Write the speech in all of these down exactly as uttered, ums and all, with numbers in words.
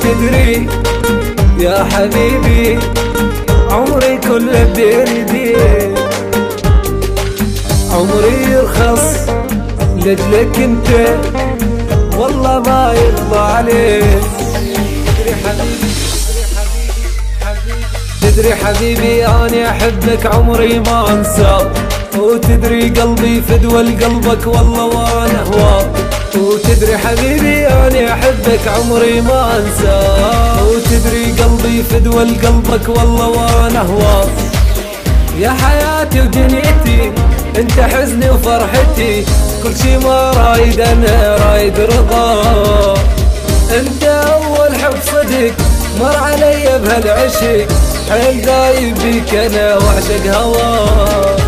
تدري يا حبيبي عمري كله بيدي، عمري يرخص لجلك انت والله ما يرضى عليك. تدري حبيبي تدري حبيبي اني احبك عمري ما انساك، وتدري قلبي فدوى لقلبك والله وانا هواك. وتدري حبيبي اني احبك عمري ما انساك، وتدري قلبي فدوى لقلبك والله وانا هواك. يا حياتي ودنيتي انت حزني وفرحتي، كل شي ما رايد انا رايد رضا. انت اول حب صدق مر علي بهالعشق، حيل دايب بيك انا واعشق هواك.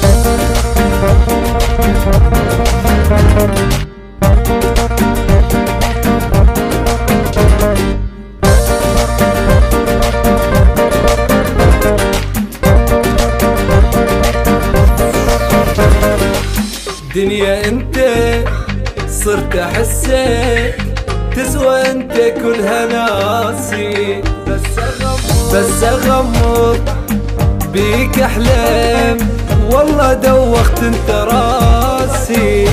دنيا انت صرت احسك تسوى انت كلها ناسي، بس اغمض بس اغمض بيك احلام والله دوخت انت راسي.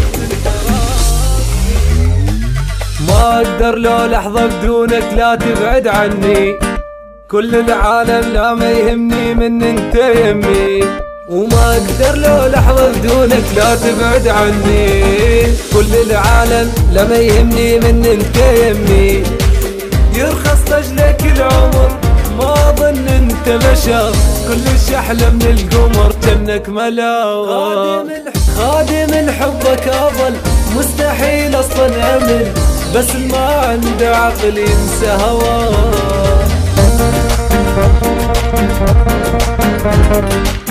ما اقدر لو لحظة بدونك لا تبعد عني، كل العالم لا ما يهمني من انت يمي. وما اقدر لو لحظة بدونك لا تبعد عني، كل العالم لا ما يهمني من انت يمي. يرخص لجلك العمر ما ظن انت بشر، كلش احلى من القمر جنك ملاوى. خادم الحبك اظل مستحيل اصلا امل، بس ما عنده عقل ينسى هواه.